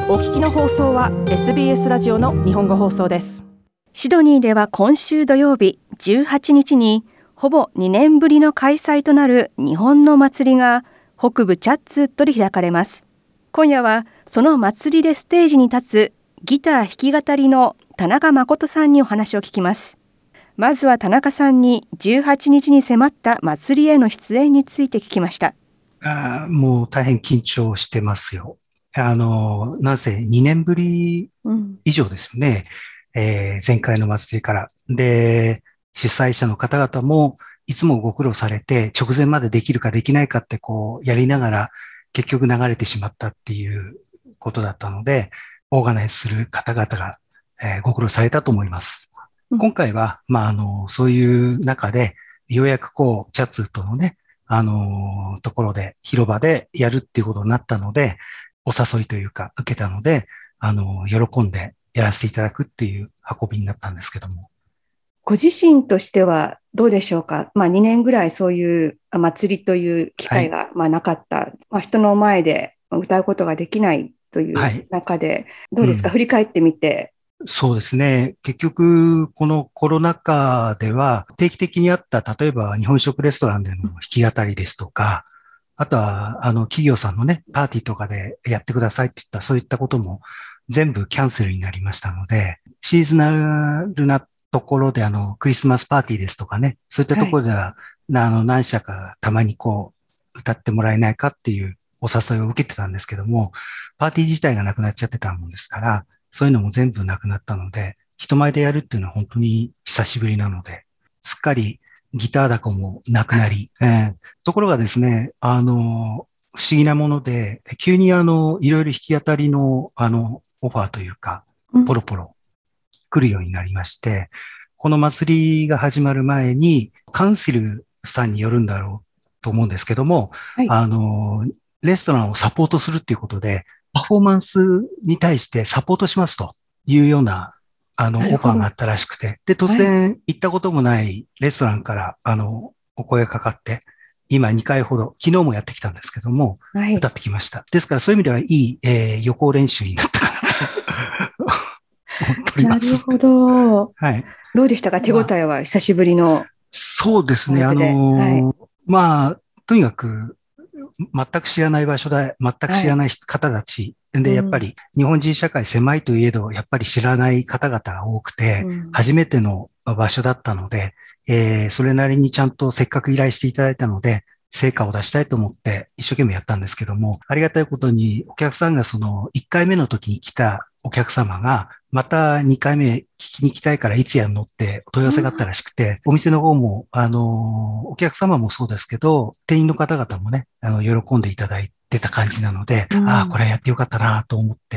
お聞きの放送は SBS ラジオの日本語放送です。 シドニーでは今週土曜日18日にほぼ2年ぶりの開催となる日本の祭りが北部チャッツウッドで開かれます。今夜はその祭りでステージに立つギター弾き語りの田中誠さんにお話を聞きます。まずは田中さんに18日に迫った祭りへの出演について聞きました。 もう大変緊張してますよ。なぜ2年ぶり以上ですよね。前回の祭りから。で、主催者の方々もいつもご苦労されて、直前までできるかできないかってやりながら、結局流れてしまったっていうことだったので、オーガナイズする方々が、ご苦労されたと思います。今回は、そういう中で、ようやくチャッツウッドのね、ところで、広場でやるっていうことになったので、お誘いというか、受けたので、喜んでやらせていただくっていう運びになったんですけども。 ご自身としてはどうでしょうか。2年ぐらいそういう祭りという機会がなかった。人の前で歌うことができないという中で、どうですか、振り返ってみて。 そうですね。結局、このコロナ禍では定期的にあった、例えば日本食レストランでの弾き語りですとか、あとは、企業さんのね、パーティーとかでやってくださいって言った、そういったことも全部キャンセルになりましたので、シーズナルなところでクリスマスパーティーですとかね、そういったところでは、何社かたまに歌ってもらえないかっていうお誘いを受けてたんですけども、パーティー自体がなくなっちゃってたもんですから、そういうのも全部なくなったので、人前でやるっていうのは本当に久しぶりなので、すっかりギターだこもなくなり、ところがですね、不思議なもので、急にいろいろ弾き当たりの、オファーというか、ポロポロ来るようになりまして、この祭りが始まる前に、カウンシルさんによるんだろうと思うんですけども、レストランをサポートするっていうことで、パフォーマンスに対してサポートしますというような、オファーがあったらしくて、で、突然行ったこともないレストランから、お声がかかって、今2回ほど、昨日もやってきたんですけども、歌ってきました。ですからそういう意味ではいい、予行練習になったかなと思っております。 なるほど。 はい。 どうでしたか、手応えは久しぶりの。 そうですね。とにかく、全く知らない場所で、全く知らない方たち。で、やっぱり日本人社会狭いといえど、やっぱり知らない方々が多くて、初めての場所だったので、それなりにちゃんとせっかく依頼していただいたので、成果を出したいと思って一生懸命やったんですけども、ありがたいことにお客さんが1回目の時に来たお客様が、また2回目聞きに来たいからいつやんのって問い合わせがあったらしくて、お店の方も、お客様もそうですけど、店員の方々もね、喜んでいただいてた感じなので、これやってよかったなと思って、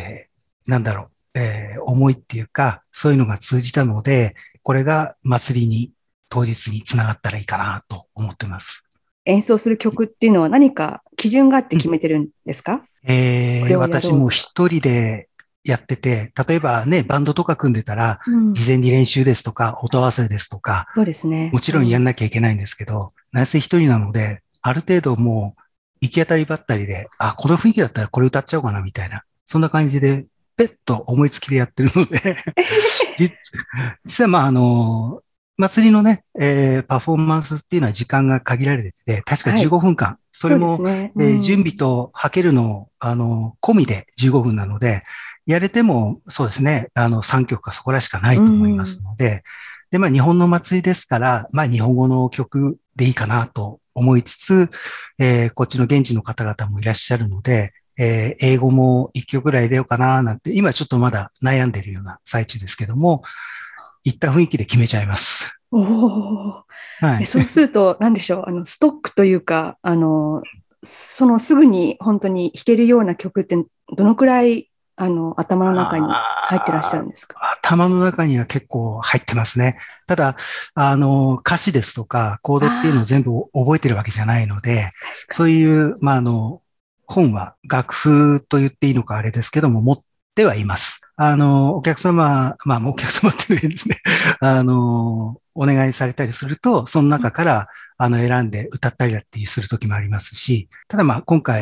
思いっていうか、そういうのが通じたので、これが祭りに、当日につながったらいいかなと思ってます。 演奏する曲っていうのは何か基準があって決めてるんですか？ 私も一人でやってて、例えばね、バンドとか組んでたら、事前に練習ですとか、音合わせですとか、 そうですね。 もちろんやんなきゃいけないんですけど、なぜ一人なので、ある程度もう、行き当たりばったりで、この雰囲気だったらこれ歌っちゃおうかな、みたいな。そんな感じで、ペッと思いつきでやってるので、実は祭りのね、パフォーマンスっていうのは時間が限られてて、確か15分間。それも、準備とはけるの、込みで15分なので、やれても、そうですね、3曲かそこらしかないと思いますので、で、日本の祭りですから、日本語の曲でいいかなと思いつつ、こっちの現地の方々もいらっしゃるので、英語も1曲ぐらい入れようかななんて、今ちょっとまだ悩んでるような最中ですけども、いった雰囲気で決めちゃいます。 そうすると、何でしょう、ストックというか、すぐに本当に弾けるような曲って、どのくらい、頭の中に入ってらっしゃるんですか？ 頭の中には結構入ってますね。ただ、歌詞ですとか、コードっていうのを全部覚えてるわけじゃないので、そういう、本は楽譜と言っていいのかあれですけども、持ってはいます。お客様、お客様っていうですね、お願いされたりすると、その中から、選んで歌ったりだってするときもありますし、ただ今回、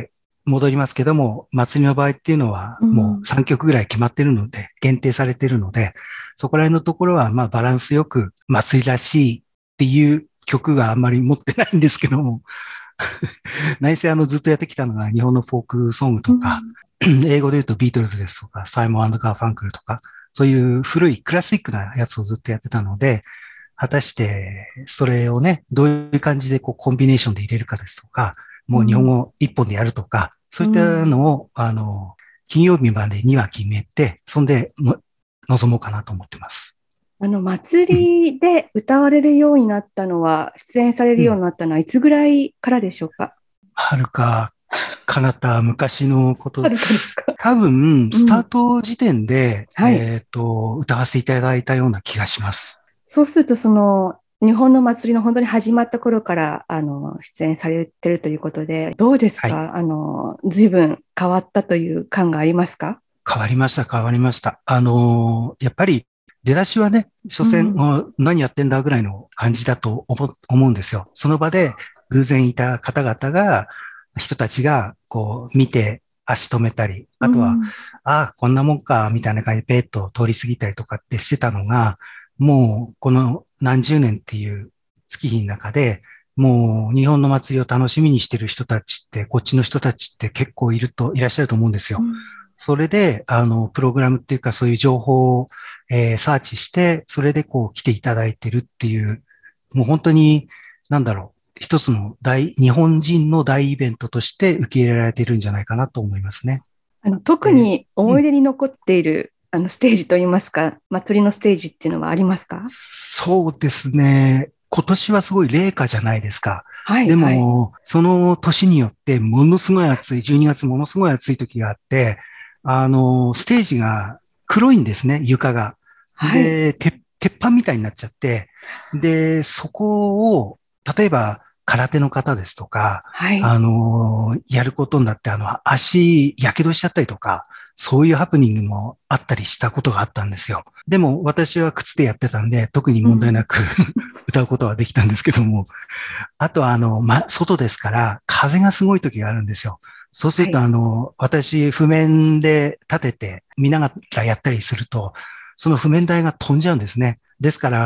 戻りますけども、祭りの場合っていうのはもう3曲ぐらい決まってるので、限定されてるので、そこら辺のところはまあバランスよく祭りらしいっていう曲があんまり持ってないんですけども、内政ずっとやってきたのが日本のフォークソングとか、英語で言うとビートルズですとか、サイモン&ガーファンクルとか、そういう古いクラシックなやつをずっとやってたので、果たしてそれをね、どういう感じでこうコンビネーションで入れるかですとか、もう日本語一本でやるとか、そういったのを、金曜日までには決めて、そんで臨もうかなと思ってます。 祭りで歌われるようになったのは、出演されるようになったのはいつぐらいからでしょうか？ はるか彼方昔のこと。 はるかですか？ 多分、スタート時点で、 はい。 歌わせていただいたような気がします。 そうすると、日本の祭りの本当に始まった頃から、出演されてるということで、どうですはい。 か？随分変わったという感がありますか？ 変わりました、変わりました。やっぱり出だしはね、所詮、何やってんだぐらいの感じだと思うんですよ。その場で偶然いた方々が、人たちがこう見て足止めたり、あとは、ああ、こんなもんか、みたいな感じでペッと通り過ぎたりとかってしてたのが、もうこの何十年っていう月日の中で、もう日本の祭りを楽しみにしてる人たちって、こっちの人たちって結構いらっしゃると思うんですよ。それで、プログラムっていうかそういう情報を、サーチして、それでこう来ていただいてるっていう、もう本当に、なんだろう、一つの日本人の大イベントとして受け入れられているんじゃないかなと思いますね。 特に思い出に残っている、ステージといいますか、祭りのステージっていうのはありますか？ そうですね。今年はすごい冷夏じゃないですか。 はい、 ではい。 も、その年によってものすごい暑い、12月ものすごい暑い時があって、ステージが黒いんですね、床が。 はい。 で、鉄板みたいになっちゃって、で、そこを、例えば空手の方ですとか、 はい。 やることになって、足、やけどしちゃったりとか、そういうハプニングもあったりしたことがあったんですよ。でも私は靴でやってたんで、特に問題なく歌うことはできたんですけども、あとは外ですから、風がすごい時があるんですよ。そうするとはい。 私、譜面で立てて見ながらやったりすると、その譜面台が飛んじゃうんですね。ですから、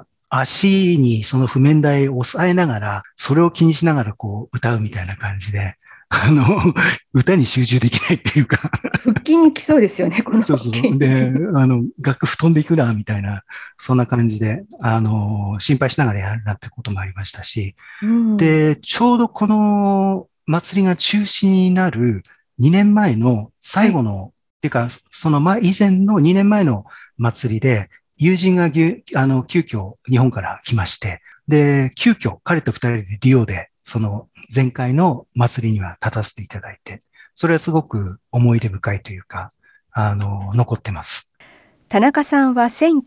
足にその譜面台を押さえながら、それを気にしながらこう歌うみたいな感じで、あの、歌に集中できないっていうか腹筋に来そうですよね、このそう筋そう。で、 肉。 楽譜飛んでいくな、みたいな、そんな感じで、心配しながらやるなってこともありましたし、 うん。 で、ちょうどこの祭りが中止になる2年前のはい。 最後の、っていうか、その以前の2年前の祭りで、友人が急遽日本から来まして、で、急遽彼と二人でリオで、その前回の祭りには立たせていただいて、それはすごく思い出深いというか、残ってます。 田中さんは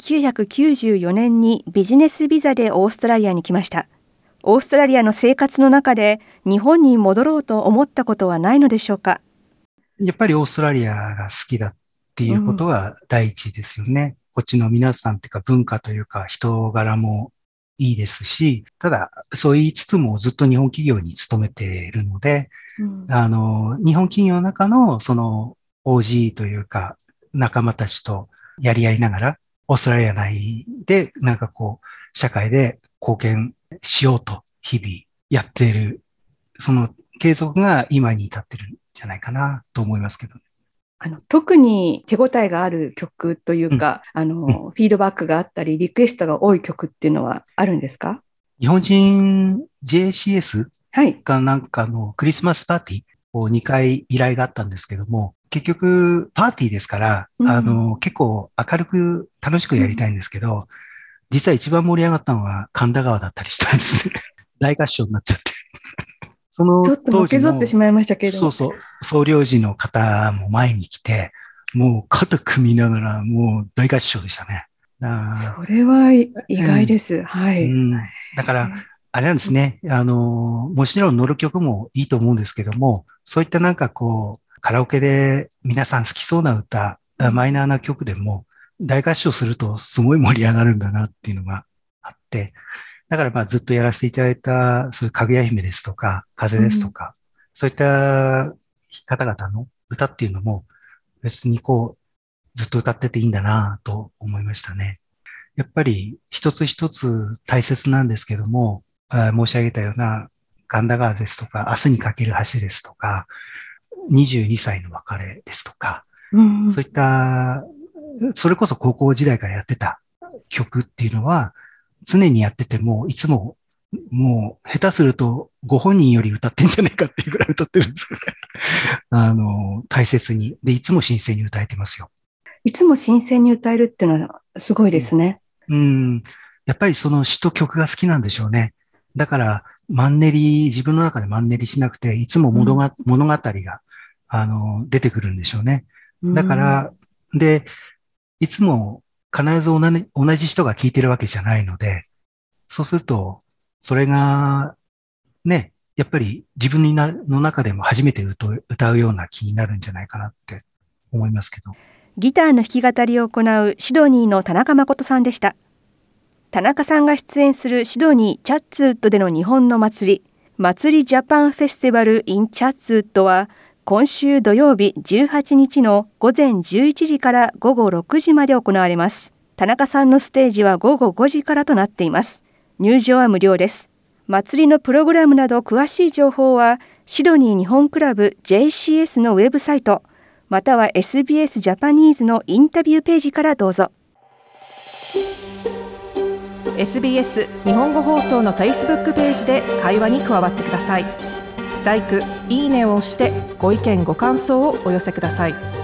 1994年にビジネスビザでオーストラリアに来ました。オーストラリアの生活の中で日本に戻ろうと思ったことはないのでしょうか？ やっぱりオーストラリアが好きだっていうことが第一ですよね。こっちの皆さんっていうか文化というか人柄もいいですし、ただそう言いつつもずっと日本企業に勤めているので、日本企業の中のその OG というか仲間たちとやり合いながら、オーストラリア内でなんかこう、社会で貢献しようと日々やっている、その継続が今に至ってるんじゃないかなと思いますけどね。 特に手応えがある曲といううん、 か、 うん。 フィードバックがあったり、リクエストが多い曲っていうのはあるんですか？ 日本人 JCS はい。 かなんかのクリスマスパーティーを2回依頼があったんですけども、結局パーティーですから、 うん。 結構明るく楽しくやりたいんですけど、実は一番盛り上がったのは神田川だったりしたんですね。大合唱になっちゃって。そのちょっとのけぞって当時の、 しまいましたけれども。 そうそう、総領事の方も前に来て、もう肩組みながら、もう大合唱でしたね。あそれは意ーうん、 外です。はうい。 ん。だから、あれなんですね。もちろん乗る曲もいいと思うんですけども、そういったなんかこう、カラオケで皆さん好きそうな歌、マイナーな曲でも、大合唱するとすごい盛り上がるんだなっていうのがあって、だからまあずっとやらせていただいた、そういうかぐや姫ですとか、風うん。 ですとか、そういった方々の歌っていうのも別にずっと歌ってていいんだなと思いましたね。やっぱり一つ一つ大切なんですけども、申し上げたような神田川ですとか、明日にかける橋ですとか、22歳の別れですとか、そういった、それこそ高校時代からやってた曲っていうのは、常にやってても、いつも、もう、下手すると、ご本人より歌ってんじゃないかっていうぐらい歌ってるんですよね。大切に。で、いつも新鮮に歌えてますよ。 いつも新鮮に歌えるっていうのはすごいですね。 やっぱりその詩と曲が好きなんでしょうね。だから、自分の中でマンネリしなくて、いつも物語が、出てくるんでしょうね。だから、で、いつも必ず同じ人が聴いてるわけじゃないので、そうすると、それが、ね、やっぱり自分の中でも初めて歌うような気になるんじゃないかなって思いますけど。 ギターの弾き語りを行うシドニーの田中誠さんでした。田中さんが出演するシドニー・チャッツウッドでの日本の祭りジャパンフェスティバル in チャッツウッドは今週土曜日18日の午前11時から午後6時まで行われます。田中さんのステージは午後5時からとなっています。入場は無料です。祭りのプログラムなど詳しい情報はシドニー日本クラブ JCS のウェブサイトまたは SBS ジャパニーズのインタビューページからどうぞ。 SBS 日本語放送の Facebook ページで会話に加わってください。LIKE、いいねを押してご意見ご感想をお寄せください。